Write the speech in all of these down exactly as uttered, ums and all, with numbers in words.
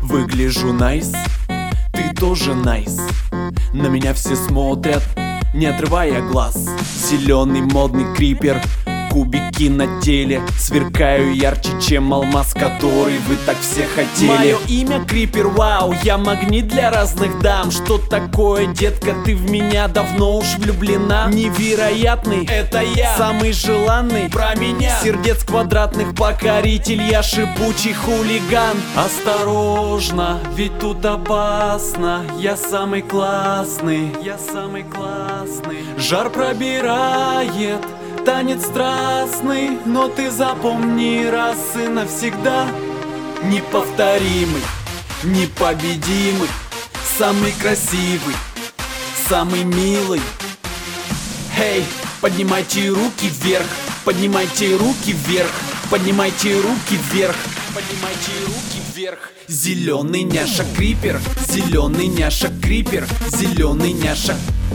Выгляжу найс, ты тоже найс. На меня все смотрят, не отрывая глаз. Зеленый модный крипер, кубики на теле. Сверкаю ярче, чем алмаз, который вы так все хотели. Мое имя Крипер, вау, я магнит для разных дам. Что такое, детка, ты в меня давно уж влюблена? Невероятный, это я, самый желанный, про меня. Сердец квадратных покоритель, я шипучий хулиган. Осторожно, ведь тут опасно. Я самый классный, я самый классный. Жар пробирает, танец страстный, но ты запомни раз и навсегда. Неповторимый, непобедимый, самый красивый, самый милый. Эй, поднимайте руки вверх, поднимайте руки вверх, поднимайте руки вверх, поднимайте руки вверх. Зеленый няша Крипер, зеленый няша Крипер, зеленый няша.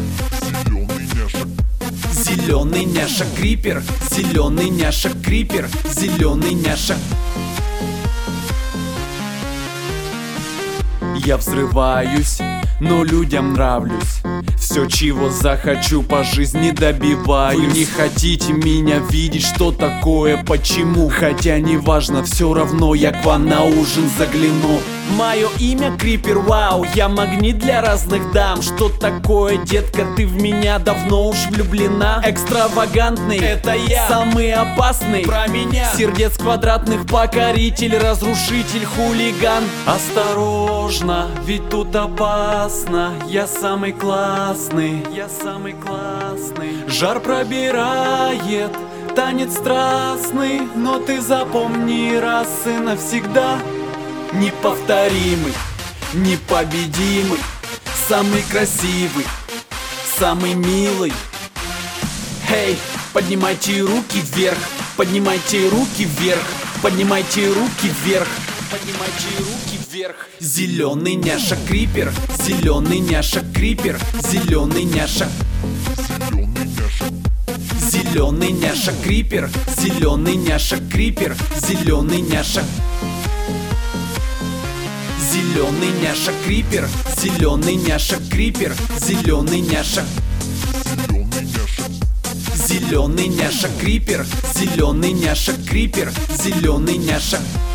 Зеленый няша Крипер, зеленый няша Крипер, зеленый няша. Я взрываюсь, но людям нравлюсь. Все, чего захочу, по жизни добиваюсь. Вы не хотите меня видеть, что такое, почему? Хотя неважно, все равно я к вам на ужин загляну. Мое имя Крипер, вау, я магнит для разных дам. Что такое, детка, ты в меня давно уж влюблена? Экстравагантный, это я, самый опасный, про меня. Сердец квадратных покоритель, разрушитель, хулиган. Осторожно, ведь тут опасно. Я самый классный, я самый классный. Жар пробирает, танец страстный, но ты запомни раз и навсегда. Неповторимый, непобедимый, самый красивый, самый милый. Эй, поднимайте руки вверх, поднимайте руки вверх, поднимайте руки вверх, поднимайте руки вверх. Зеленый няша Крипер, зеленый няша Крипер, зеленый няша. Зеленый няша Крипер, зеленый няша Крипер, зеленый няша. Зеленый няша Крипер, зеленый няша Крипер, зеленый няша. Зеленый няша Крипер, зеленый няша Крипер, зеленый няша.